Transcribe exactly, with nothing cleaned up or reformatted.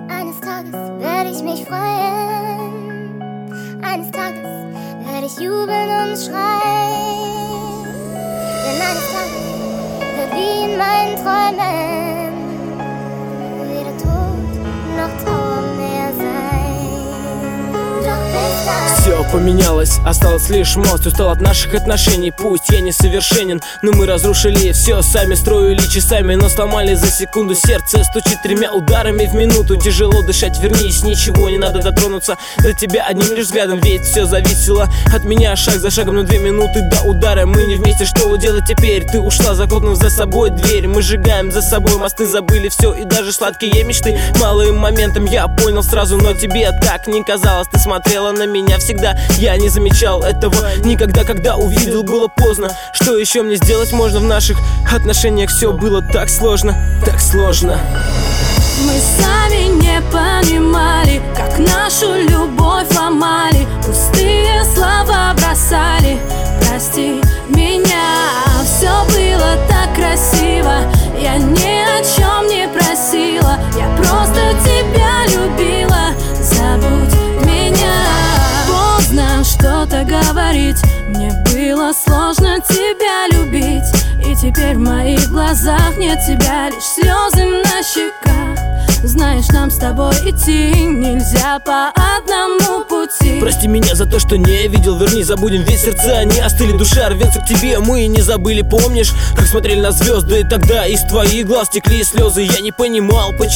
Eines Tages werde ich mich freuen, eines Tages werde ich jubeln und schreien, denn eines Tages wird wie in meinen Träumen weder Tod noch Trauer mehr sein. Doch bis dahin все поменялось, осталось лишь мост. Устал от наших отношений, пусть я несовершенен, но мы разрушили все сами, строили часами, но сломали за секунду. Сердце стучит тремя ударами в минуту. Тяжело дышать, вернись, ничего не надо дотронуться до тебя одним лишь взглядом, ведь все зависело от меня шаг за шагом. Но две минуты до удара, мы не вместе, что делать теперь? Ты ушла, захлопнув за собой дверь. Мы сжигаем за собой мосты, забыли все и даже сладкие мечты. Малым моментом я понял сразу, но тебе так не казалось. Ты смотрела на меня всегда, я не замечал этого никогда. Когда увидел, было поздно. Что еще мне сделать можно? В наших отношениях все было так сложно, так сложно. Мы сами не понимали, как нашу любовь ломали, пустые слова бросали. Прости меня, все было так красиво, я ни о чем не просила, я просто тебя любила, забудь меня. Поздно что-то говорить, мне было сложно тебя любить, и теперь в моих глазах нет тебя, лишь слезы на щеках. Знаешь, нам с тобой идти нельзя по одному пути. Прости меня за то, что не видел, верни, забудем, ведь сердца не остыли, душа рвется к тебе, мы не забыли. Помнишь, как смотрели на звезды тогда, из твоих глаз текли слезы. Я не понимал, почему